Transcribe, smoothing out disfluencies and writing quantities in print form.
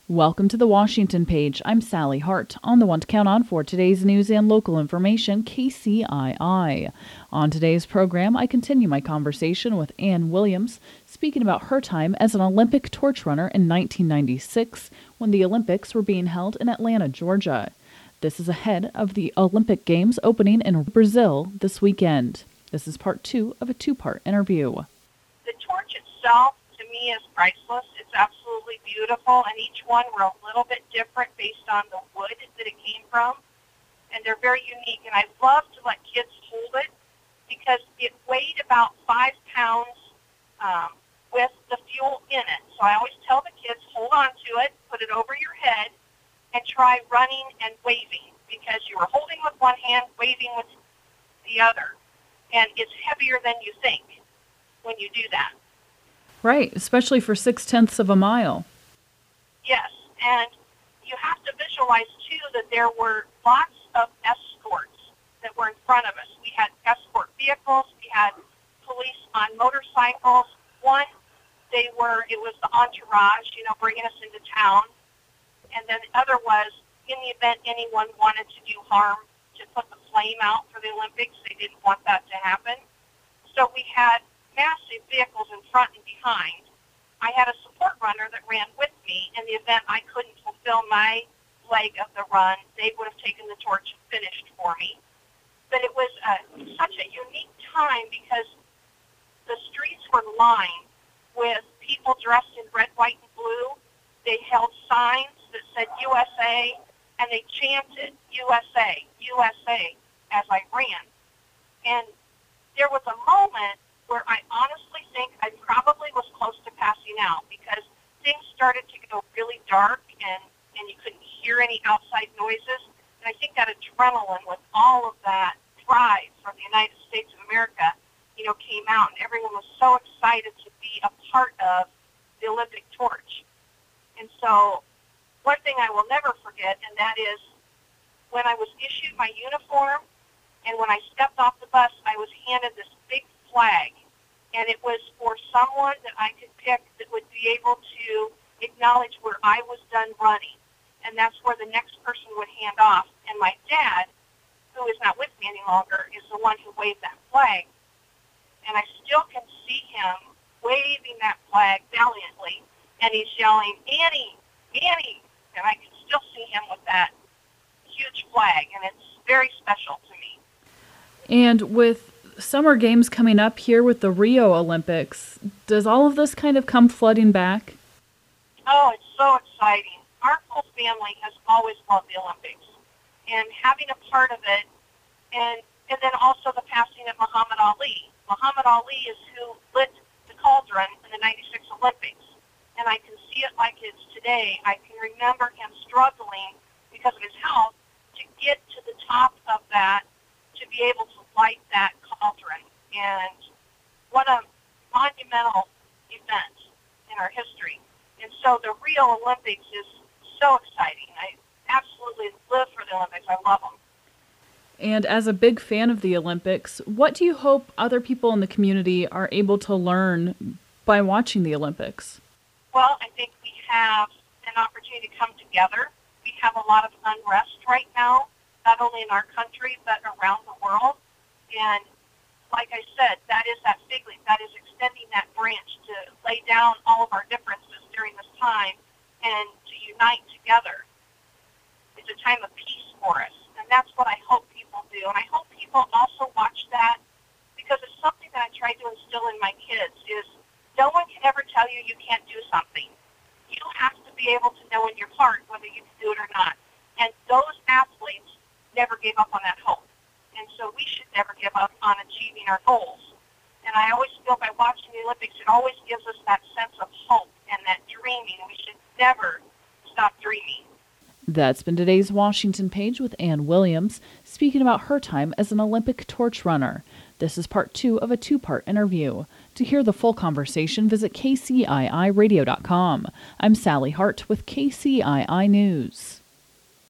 Welcome to the Washington Page. I'm Sally Hart, on the one to count on for today's news and local information, KCII. On today's program, I continue my conversation with Ann Williams, speaking about her time as an Olympic torch runner in 1996, when the Olympics were being held in Atlanta, Georgia. This is ahead of the Olympic Games opening in Brazil this weekend. This is part 2 of a 2-part interview. The torch itself, to me, is priceless. It's absolutely beautiful, and each one were a little bit different based on the wood that it came from, and they're very unique. And I love to let kids hold it because it weighed about 5 pounds with the fuel in it. So I always tell the kids, hold on to it, put it over your head, and try running and waving, because you are holding with one hand, waving with the other, and it's heavier than you think when you do that. Right, especially for 0.6 of a mile. Yes, and you have to visualize, too, that there were lots of escorts that were in front of us. We had escort vehicles. We had police on motorcycles. It was the entourage, bringing us into town. And then the other was, in the event anyone wanted to do harm, to put the flame out for the Olympics. They didn't want that to happen. So we had massive vehicles in front and behind. I had a support runner that ran with me. In the event I couldn't fulfill my leg of the run, they would have taken the torch and finished for me. But it was such a unique time because the streets were lined with people dressed in red, white, and blue. They held signs that said USA, and they chanted USA, USA as I ran. And there was a moment where I honestly think I probably was close to passing out because things started to go really dark and you couldn't hear any outside noises. And I think that adrenaline with all of that pride from the United States of America, came out, and everyone was so excited to be a part of the Olympic torch. And so one thing I will never forget, and that is when I was issued my uniform and when I stepped off the bus, I was handed this big flag, and it was for someone that I could pick that would be able to acknowledge where I was done running, and that's where the next person would hand off. And my dad, who is not with me any longer, is the one who waved that flag, and I still can see him waving that flag valiantly, and he's yelling, Annie, Annie, and I can still see him with that huge flag, and it's very special to me. And with Summer Games coming up here with the Rio Olympics, does all of this kind of come flooding back? Oh, it's so exciting. Our whole family has always loved the Olympics, and having a part of it, and then also the passing of Muhammad Ali. Muhammad Ali is who lit the cauldron in the 96 Olympics, and I can see it like it's today. I can remember him struggling because of his health to get to the top of that, to be able to light that cauldron. And what a monumental event in our history. And so the Rio Olympics is so exciting. I absolutely live for the Olympics. I love them. And as a big fan of the Olympics, what do you hope other people in the community are able to learn by watching the Olympics? Well, I think we have an opportunity to come together. We have a lot of unrest right now, not only in our country, but around the world. And like I said, that is that fig leaf. That is extending that branch to lay down all of our differences during this time and to unite together. It's a time of peace for us. And that's what I hope people do. And I hope people also watch that, because it's something that I try to instill in my kids is no one can ever tell you you can't do something. You have to be able to know in your heart whether you can do it or not. And those athletes never gave up on that hope. And so we should never give up on achieving our goals. And I always feel by watching the Olympics, it always gives us that sense of hope and that dreaming. We should never stop dreaming. That's been today's Washington Page with Ann Williams, speaking about her time as an Olympic torch runner. This is part 2 of a 2-part interview. To hear the full conversation, visit kciiradio.com. I'm Sally Hart with KCII News.